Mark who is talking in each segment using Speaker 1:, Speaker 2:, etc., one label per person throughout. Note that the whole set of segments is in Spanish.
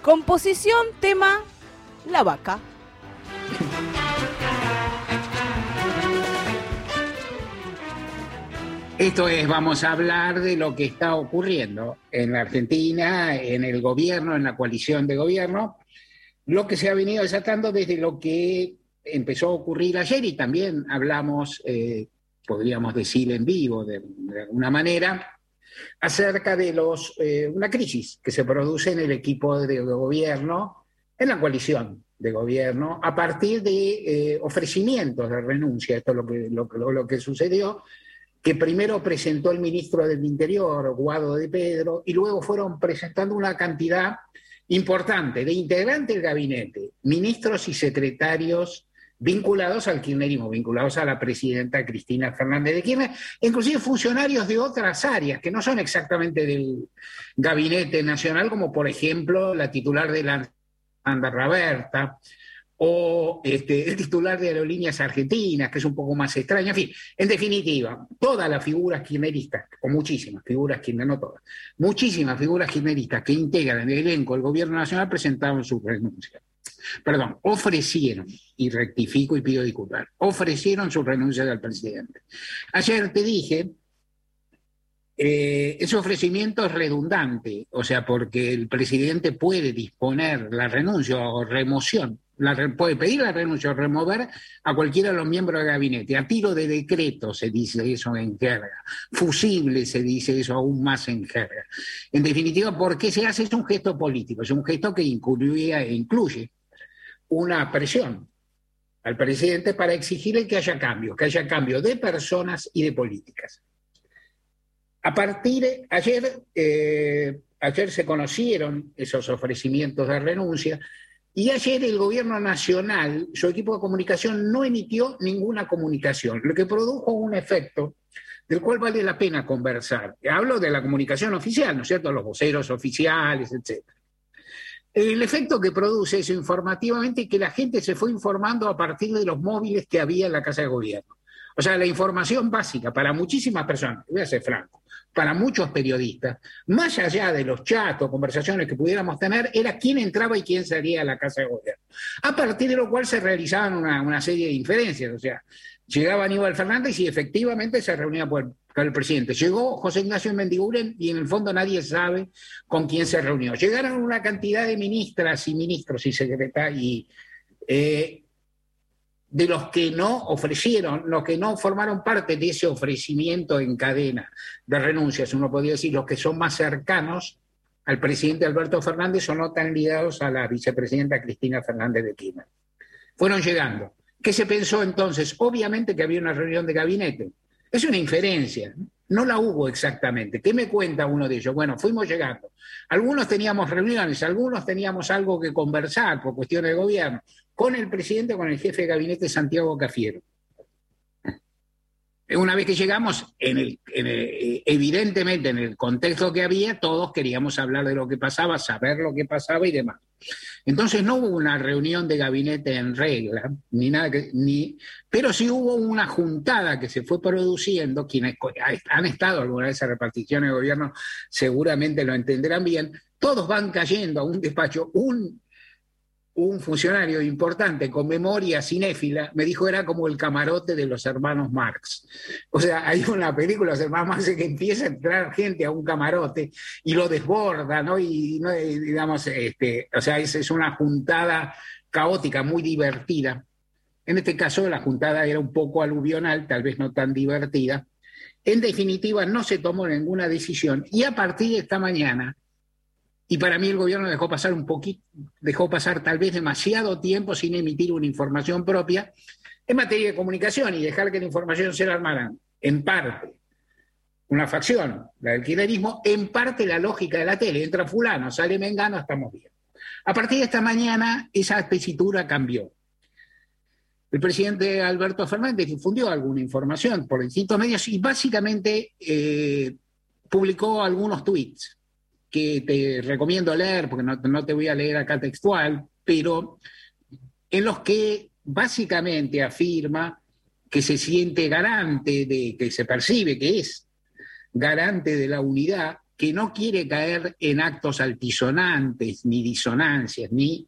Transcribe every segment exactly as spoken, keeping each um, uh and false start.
Speaker 1: Composición, tema, La Vaca.
Speaker 2: Esto es, vamos a hablar de lo que está ocurriendo en la Argentina, en el gobierno, en la coalición de gobierno, lo que se ha venido desatando desde lo que empezó a ocurrir ayer y también hablamos, eh, podríamos decir en vivo de, de alguna manera, acerca de los, eh, una crisis que se produce en el equipo de gobierno, en la coalición de gobierno, a partir de eh, ofrecimientos de renuncia. Esto es lo que, lo, lo, lo que sucedió, que primero presentó el ministro del Interior, Guado de Pedro, y luego fueron presentando una cantidad importante de integrantes del gabinete, ministros y secretarios vinculados al kirchnerismo, vinculados a la presidenta Cristina Fernández de Kirchner, inclusive funcionarios de otras áreas que no son exactamente del gabinete nacional, como por ejemplo la titular de la Anda Raberta, o este, el titular de Aerolíneas Argentinas, que es un poco más extraño. En fin, en definitiva, todas las figuras kirchneristas, o muchísimas figuras kirchneristas, no todas, muchísimas figuras kirchneristas que integran el elenco del gobierno nacional presentaron su renuncia. Perdón, ofrecieron, y rectifico y pido disculpas, ofrecieron su renuncia al presidente. Ayer te dije, eh, ese ofrecimiento es redundante, o sea, porque el presidente puede disponer la renuncia o remoción, la, puede pedir la renuncia o remover a cualquiera de los miembros del gabinete. A tiro de decreto se dice eso en jerga, fusible se dice eso aún más en jerga. En definitiva, ¿por qué se hace? Es un gesto político, es un gesto que incluye, incluye una presión al presidente para exigirle que haya cambios, que haya cambio de personas y de políticas. A partir de ayer, eh, ayer se conocieron esos ofrecimientos de renuncia y ayer el gobierno nacional, su equipo de comunicación, no emitió ninguna comunicación, lo que produjo un efecto del cual vale la pena conversar. Hablo de la comunicación oficial, ¿no es cierto?, los voceros oficiales, etcétera. El efecto que produce es informativamente que la gente se fue informando a partir de los móviles que había en la Casa de Gobierno. O sea, la información básica para muchísimas personas, voy a ser franco, para muchos periodistas, más allá de los chats o conversaciones que pudiéramos tener, era quién entraba y quién salía a la Casa de Gobierno. A partir de lo cual se realizaban una, una serie de inferencias. O sea, llegaba Aníbal Fernández y efectivamente se reunía con el presidente. Llegó José Ignacio Mendiguren y en el fondo nadie sabe con quién se reunió. Llegaron una cantidad de ministras y ministros y secretarios y eh, de los que no ofrecieron, los que no formaron parte de ese ofrecimiento en cadena de renuncias, uno podría decir los que son más cercanos al presidente Alberto Fernández o no tan ligados a la vicepresidenta Cristina Fernández de Kirchner. Fueron llegando. ¿Qué se pensó entonces? Obviamente que había una reunión de gabinete. Es una inferencia, no la hubo exactamente. ¿Qué me cuenta uno de ellos? Bueno, fuimos llegando. Algunos teníamos reuniones, algunos teníamos algo que conversar por cuestiones de gobierno, con el presidente, con el jefe de gabinete Santiago Cafiero. Una vez que llegamos, en el, en el, evidentemente en el contexto que había, todos queríamos hablar de lo que pasaba, saber lo que pasaba y demás. Entonces no hubo una reunión de gabinete en regla, ni nada que, ni, pero sí hubo una juntada que se fue produciendo. Quienes han estado alguna vez en reparticiones de gobierno seguramente lo entenderán bien. Todos van cayendo a un despacho. Un Un funcionario importante con memoria cinéfila me dijo era como el camarote de los hermanos Marx. O sea, hay una película, los hermanos Marx, que empieza a entrar gente a un camarote y lo desborda, ¿no? Y, ¿no? y digamos, este, o sea, es, es una juntada caótica, muy divertida. En este caso, la juntada era un poco aluvional, tal vez no tan divertida. En definitiva, no se tomó ninguna decisión y a partir de esta mañana, y para mí el gobierno dejó pasar un poquito, dejó pasar tal vez demasiado tiempo sin emitir una información propia en materia de comunicación y dejar que la información se la armaran en parte una facción, la del kirchnerismo, en parte la lógica de la tele. Entra fulano, sale mengano, estamos bien. A partir de esta mañana esa tesitura cambió. El presidente Alberto Fernández difundió alguna información por distintos medios y básicamente eh, publicó algunos tuits que te recomiendo leer, porque no, no te voy a leer acá textual, pero en los que básicamente afirma que se siente garante, de que se percibe que es garante de la unidad, que no quiere caer en actos altisonantes, ni disonancias, ni,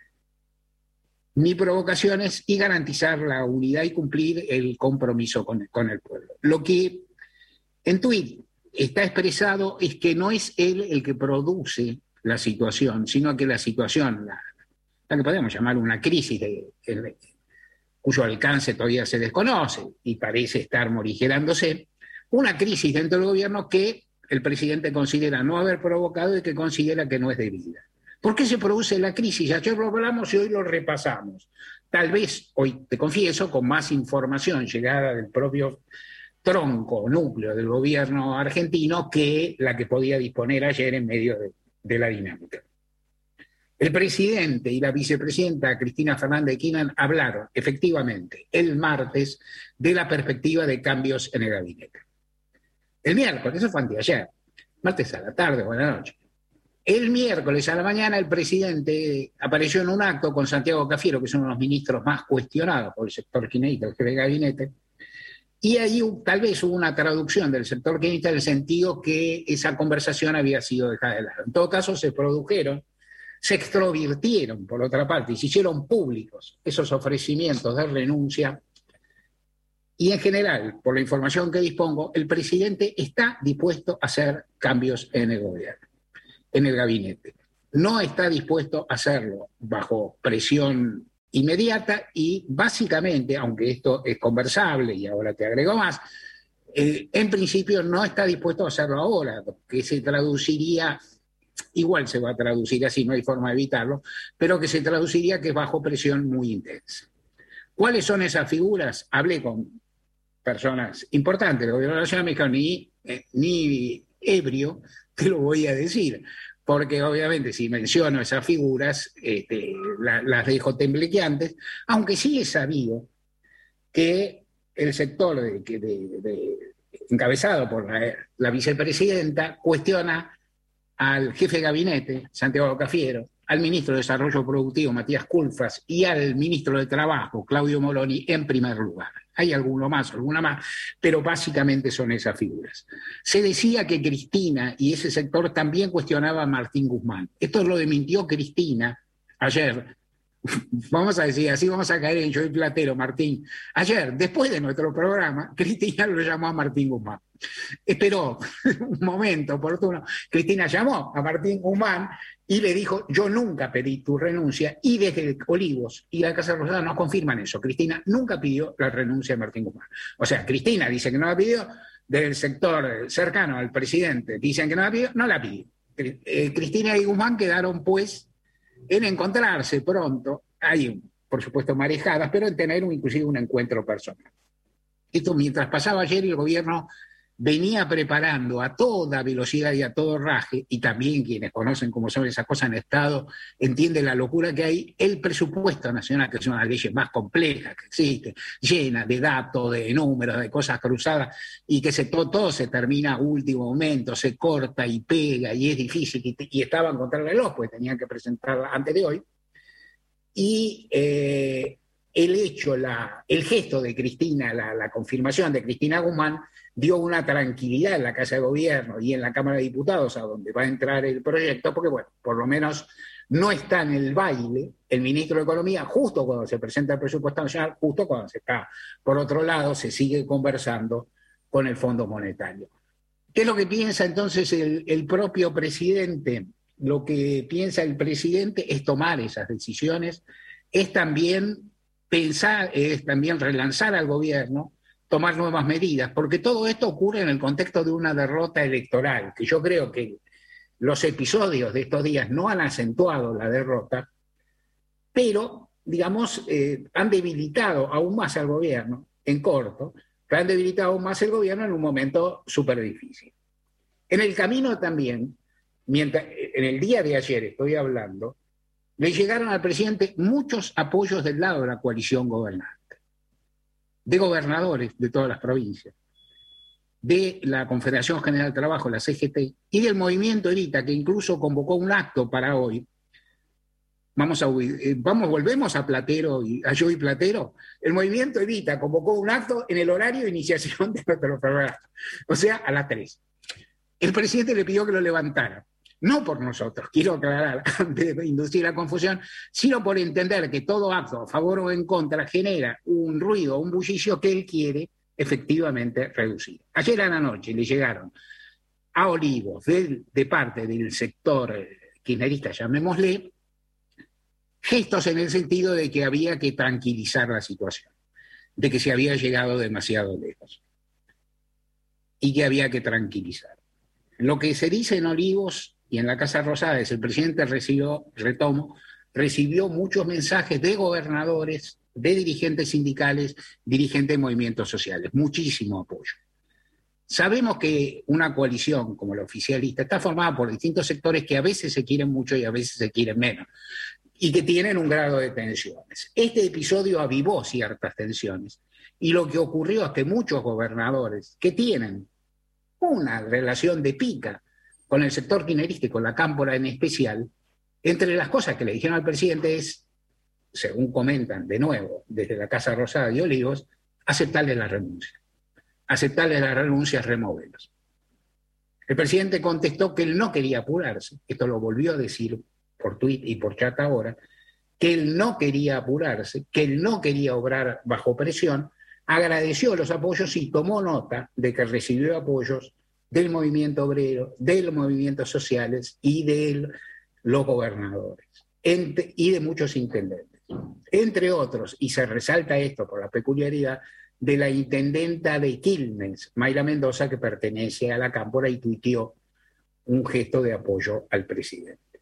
Speaker 2: ni provocaciones, y garantizar la unidad y cumplir el compromiso con, con el pueblo. Lo que en tuit está expresado es que no es él el que produce la situación, sino que la situación, la, la que podemos llamar una crisis de, de, cuyo alcance todavía se desconoce y parece estar morigerándose, una crisis dentro del gobierno que el presidente considera no haber provocado y que considera que no es debida. ¿Por qué se produce la crisis? Ayer lo hablamos y hoy lo repasamos. Tal vez, hoy te confieso, con más información llegada del propio tronco, núcleo del gobierno argentino que la que podía disponer ayer en medio de, de la dinámica. El presidente y la vicepresidenta Cristina Fernández de Kirchner hablaron efectivamente el martes de la perspectiva de cambios en el gabinete. El miércoles, eso fue anteayer, martes a la tarde o a la noche. El miércoles a la mañana el presidente apareció en un acto con Santiago Cafiero, que es uno de los ministros más cuestionados por el sector kirchnerista, el jefe de gabinete, y ahí tal vez hubo una traducción del sector kirchnerista en el sentido que esa conversación había sido dejada de lado. En todo caso se produjeron, se extrovirtieron por otra parte y se hicieron públicos esos ofrecimientos de renuncia. Y en general, por la información que dispongo, el presidente está dispuesto a hacer cambios en el gobierno, en el gabinete. No está dispuesto a hacerlo bajo presión inmediata y básicamente, aunque esto es conversable y ahora te agrego más, eh, en principio no está dispuesto a hacerlo ahora, que se traduciría, igual se va a traducir así, no hay forma de evitarlo, pero que se traduciría que es bajo presión muy intensa. ¿Cuáles son esas figuras? Hablé con personas importantes del gobierno de la Ciudad de México, ni, eh, ni ebrio, te lo voy a decir, porque obviamente si menciono esas figuras, este, la, las dejo temblequeantes, aunque sí he sabido que el sector de, de, de, de, encabezado por la, la vicepresidenta cuestiona al jefe de gabinete, Santiago Cafiero, al ministro de Desarrollo Productivo, Matías Culfas, y al ministro de Trabajo, Claudio Moroni, en primer lugar. Hay alguno más, alguna más, pero básicamente son esas figuras. Se decía que Cristina y ese sector también cuestionaba a Martín Guzmán. Esto lo desmintió Cristina ayer. Vamos a decir, así vamos a caer en yo y Platero, Martín. Ayer, después de nuestro programa, Cristina lo llamó a Martín Guzmán. Esperó un momento oportuno. Cristina llamó a Martín Guzmán y le dijo, yo nunca pedí tu renuncia, y desde Olivos y la Casa Rosada nos confirman eso. Cristina nunca pidió la renuncia de Martín Guzmán. O sea, Cristina dice que no la pidió, del sector cercano al presidente dicen que no la pidió, no la pidió. Eh, Cristina y Guzmán quedaron pues en encontrarse pronto, hay por supuesto marejadas, pero en tener un, inclusive un encuentro personal. Esto mientras pasaba ayer el gobierno venía preparando a toda velocidad y a todo raje, y también quienes conocen cómo son esas cosas en Estado entienden la locura que hay, el presupuesto nacional, que es una de las leyes más complejas que existe, llena de datos, de números, de cosas cruzadas, y que se, todo, todo se termina a último momento, se corta y pega, y es difícil, y, y estaban contra el reloj, pues tenían que presentarla antes de hoy, y eh, el hecho, la, el gesto de Cristina, la, la confirmación de Cristina Guzmán, dio una tranquilidad en la Casa de Gobierno y en la Cámara de Diputados, a donde va a entrar el proyecto, porque, bueno, por lo menos no está en el baile el ministro de Economía, justo cuando se presenta el presupuesto nacional, justo cuando se está, por otro lado, se sigue conversando con el Fondo Monetario. ¿Qué es lo que piensa entonces el, el propio presidente? Lo que piensa el presidente es tomar esas decisiones, es también pensar, es también relanzar al gobierno, tomar nuevas medidas, porque todo esto ocurre en el contexto de una derrota electoral, que yo creo que los episodios de estos días no han acentuado la derrota, pero, digamos, eh, han debilitado aún más al gobierno, en corto, que han debilitado aún más el gobierno en un momento súper difícil. En el camino también, mientras, en el día de ayer estoy hablando, le llegaron al presidente muchos apoyos del lado de la coalición gobernante, de gobernadores de todas las provincias, de la Confederación General del Trabajo, la C G T, y del movimiento Evita, que incluso convocó un acto para hoy. Vamos a, eh, vamos, volvemos a Platero, y, a yo y Platero. El movimiento Evita convocó un acto en el horario de iniciación de nuestro programa, o sea, a las tres. el presidente le pidió que lo levantara. No por nosotros, quiero aclarar, antes de inducir la confusión, sino por entender que todo acto a favor o en contra genera un ruido, un bullicio que él quiere efectivamente reducir. Ayer a la noche le llegaron a Olivos, de, de parte del sector kirchnerista, llamémosle, gestos en el sentido de que había que tranquilizar la situación, de que se había llegado demasiado lejos y que había que tranquilizar. Lo que se dice en Olivos y en la Casa Rosada es el presidente recibió, retomo, recibió muchos mensajes de gobernadores, de dirigentes sindicales, dirigentes de movimientos sociales, muchísimo apoyo. Sabemos que una coalición como la oficialista está formada por distintos sectores que a veces se quieren mucho y a veces se quieren menos, y que tienen un grado de tensiones. Este episodio avivó ciertas tensiones, y lo que ocurrió es que muchos gobernadores que tienen una relación de pica con el sector kirchnerista y con la cámpora en especial, entre las cosas que le dijeron al presidente es, según comentan de nuevo desde la Casa Rosada y Olivos, aceptarle la renuncia. Aceptarle la renuncia, removerlos. El presidente contestó que él no quería apurarse, esto lo volvió a decir por tuit y por chat ahora, que él no quería apurarse, que él no quería obrar bajo presión, agradeció los apoyos y tomó nota de que recibió apoyos del movimiento obrero, de los movimientos sociales y de los gobernadores entre, y de muchos intendentes. Entre otros, y se resalta esto por la peculiaridad, de la intendenta de Quilmes, Mayra Mendoza, que pertenece a la cámpora y tuiteó un gesto de apoyo al presidente.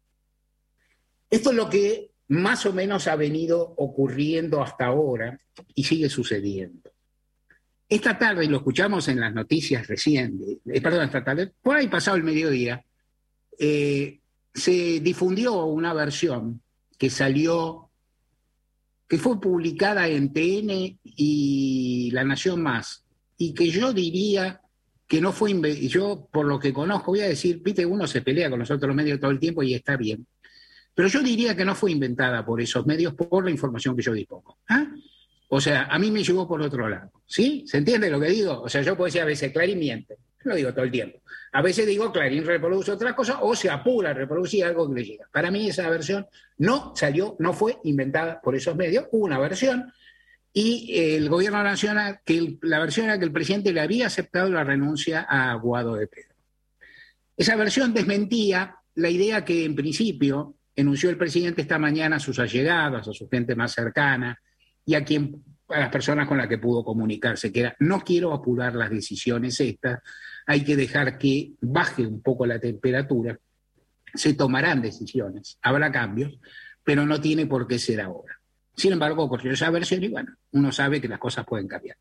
Speaker 2: Esto es lo que más o menos ha venido ocurriendo hasta ahora y sigue sucediendo. Esta tarde, y lo escuchamos en las noticias recientes, eh, perdón, esta tarde, por ahí pasado el mediodía, eh, se difundió una versión que salió, que fue publicada en T N y La Nación Más, y que yo diría que no fue, yo por lo que conozco, voy a decir, viste, uno se pelea con los otros medios todo el tiempo y está bien, pero yo diría que no fue inventada por esos medios, por la información que yo dispongo. ¿Ah? O sea, a mí me llegó por otro lado. ¿Sí? ¿Se entiende lo que digo? O sea, yo puedo decir a veces Clarín miente. Lo digo todo el tiempo. A veces digo Clarín reproduce otra cosa o se apura a reproducir algo que le llega. Para mí esa versión no salió, no fue inventada por esos medios. Hubo una versión y el gobierno nacional, que el, la versión era que el presidente le había aceptado la renuncia a Guado de Pedro. Esa versión desmentía la idea que en principio enunció el presidente esta mañana a sus allegados, a su gente más cercana, y a, quien, a las personas con las que pudo comunicarse, que era, no quiero apurar las decisiones estas, hay que dejar que baje un poco la temperatura, se tomarán decisiones, habrá cambios, pero no tiene por qué ser ahora. Sin embargo, ocurrió esa versión y bueno, uno sabe que las cosas pueden cambiar.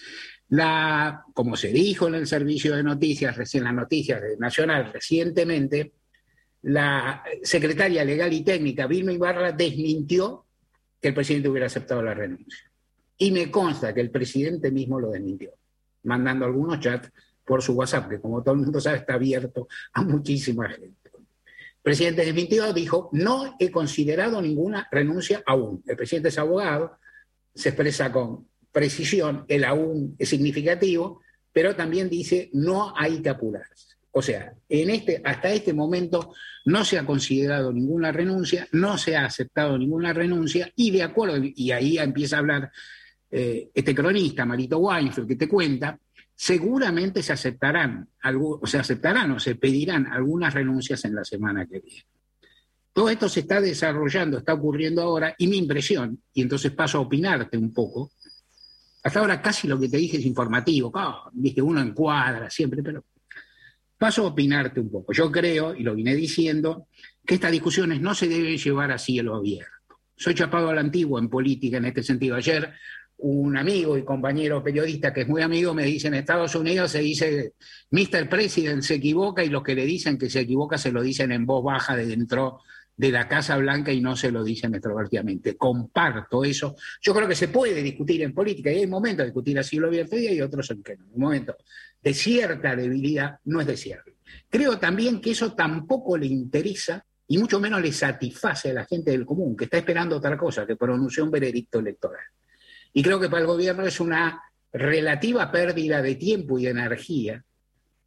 Speaker 2: La, como se dijo en el servicio de noticias, recién las noticias de Nacional recientemente, la secretaria legal y técnica, Vilma Ibarra, desmintió que el presidente hubiera aceptado la renuncia. Y me consta que el presidente mismo lo desmintió, mandando algunos chats por su WhatsApp, que como todo el mundo sabe está abierto a muchísima gente. El presidente desmintió, dijo, no he considerado ninguna renuncia aún. El presidente es abogado, se expresa con precisión, el aún es significativo, pero también dice, no hay que apurarse. O sea, en este, hasta este momento no se ha considerado ninguna renuncia, no se ha aceptado ninguna renuncia, y de acuerdo, y ahí empieza a hablar eh, este cronista, Marito Weinfeld, que te cuenta, seguramente se aceptarán, algo, o se aceptarán o se pedirán algunas renuncias en la semana que viene. Todo esto se está desarrollando, está ocurriendo ahora, y mi impresión, y entonces paso a opinarte un poco, hasta ahora casi lo que te dije es informativo, oh, viste, uno encuadra siempre, pero paso a opinarte un poco. Yo creo, y lo vine diciendo, que estas discusiones no se deben llevar a cielo abierto. Soy chapado a la antigua en política en este sentido. Ayer un amigo y compañero periodista que es muy amigo me dice, en Estados Unidos se dice mister President se equivoca y los que le dicen que se equivoca se lo dicen en voz baja de dentro de la Casa Blanca y no se lo dicen extrovertidamente. Comparto eso. Yo creo que se puede discutir en política y hay momentos de discutir a cielo abierto y hay otros en que no. Un momento de cierta debilidad no es deseable. Creo también que eso tampoco le interesa y mucho menos le satisface a la gente del común, que está esperando otra cosa, que pronuncie un veredicto electoral. Y creo que para el gobierno es una relativa pérdida de tiempo y de energía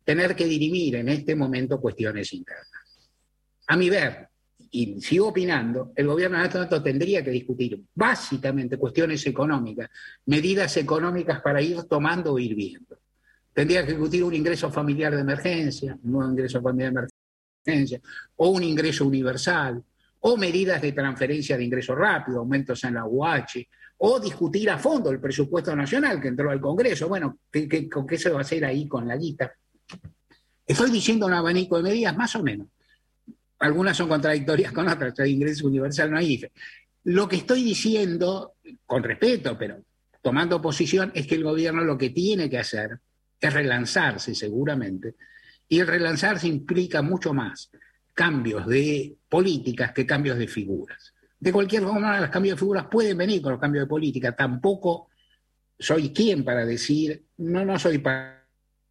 Speaker 2: tener que dirimir en este momento cuestiones internas. A mi ver, y sigo opinando, el gobierno en este momento tendría que discutir básicamente cuestiones económicas, medidas económicas para ir tomando o ir viendo. Tendría que discutir un ingreso familiar de emergencia, un nuevo ingreso familiar de emergencia, o un ingreso universal, o medidas de transferencia de ingreso rápido, aumentos en la U H, o discutir a fondo el presupuesto nacional que entró al Congreso. Bueno, ¿qué, qué, ¿con qué se va a hacer ahí con la guita? Estoy diciendo un abanico de medidas más o menos. Algunas son contradictorias con otras, hay ingreso universal, no hay I F E. Lo que estoy diciendo, con respeto, pero tomando posición, es que el gobierno lo que tiene que hacer es relanzarse seguramente, y el relanzarse implica mucho más cambios de políticas que cambios de figuras. De cualquier forma, los cambios de figuras pueden venir con los cambios de política. Tampoco soy quien para decir, no, no soy para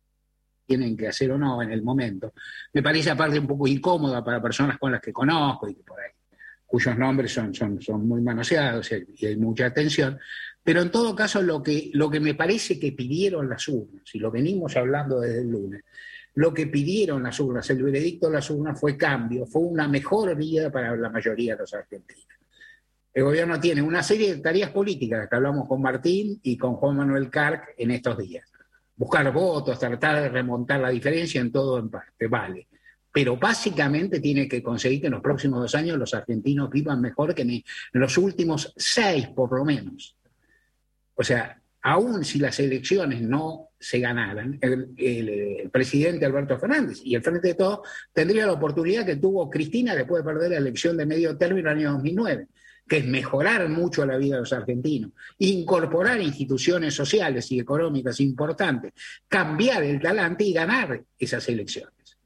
Speaker 2: tienen que hacer o no en el momento. Me parece aparte un poco incómoda para personas con las que conozco y que por ahí, cuyos nombres son, son, son muy manoseados y, y hay mucha atención, pero en todo caso lo que, lo que me parece que pidieron las urnas, y lo venimos hablando desde el lunes, lo que pidieron las urnas, el veredicto de las urnas fue cambio, fue una mejor vida para la mayoría de los argentinos. El gobierno tiene una serie de tareas políticas que hablamos con Martín y con Juan Manuel Carc en estos días. Buscar votos, tratar de remontar la diferencia en todo en parte, vale. Pero básicamente tiene que conseguir que en los próximos dos años los argentinos vivan mejor que en los últimos seis, por lo menos. O sea, aún si las elecciones no se ganaran, el, el, el presidente Alberto Fernández y el Frente de Todos tendría la oportunidad que tuvo Cristina después de perder la elección de medio término en el año dos mil nueve. Que es mejorar mucho la vida de los argentinos, incorporar instituciones sociales y económicas importantes, cambiar el talante y ganar esas elecciones.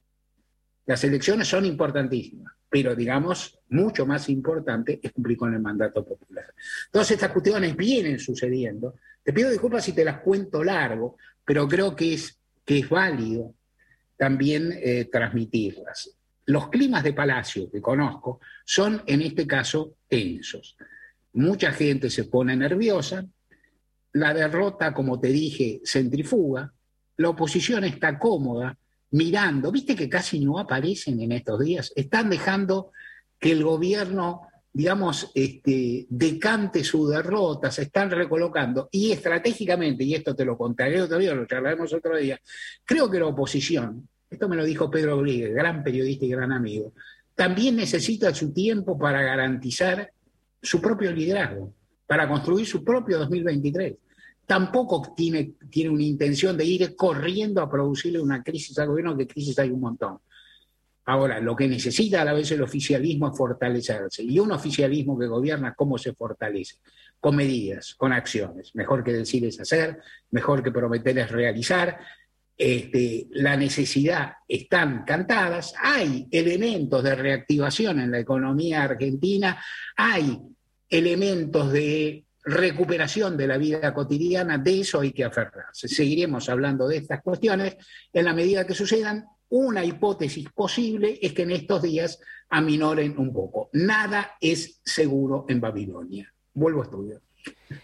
Speaker 2: Las elecciones son importantísimas, pero digamos, mucho más importante es cumplir con el mandato popular. Todas estas cuestiones vienen sucediendo. Te pido disculpas si te las cuento largo, pero creo que es, que es válido también eh, transmitirlas. Los climas de Palacio que conozco son, en este caso, tensos. Mucha gente se pone nerviosa, la derrota, como te dije, centrifuga, la oposición está cómoda, mirando, viste que casi no aparecen en estos días, están dejando que el gobierno, digamos, este, decante su derrota, se están recolocando, y estratégicamente, y esto te lo contaré otro día, lo charlaremos otro día, creo que la oposición, esto me lo dijo Pedro Rodríguez, gran periodista y gran amigo, también necesita su tiempo para garantizar su propio liderazgo, para construir su propio dos mil veintitrés. Tampoco tiene, tiene una intención de ir corriendo a producirle una crisis al gobierno, que crisis hay un montón. Ahora, lo que necesita a la vez el oficialismo es fortalecerse, y un oficialismo que gobierna, ¿cómo se fortalece? Con medidas, con acciones. Mejor que decir es hacer, mejor que prometer es realizar. Este, la necesidad están cantadas, hay elementos de reactivación en la economía argentina, hay elementos de recuperación de la vida cotidiana, de eso hay que aferrarse. Seguiremos hablando de estas cuestiones en la medida que sucedan. Una hipótesis posible es que en estos días aminoren un poco. Nada es seguro en Babilonia. Vuelvo a estudiar.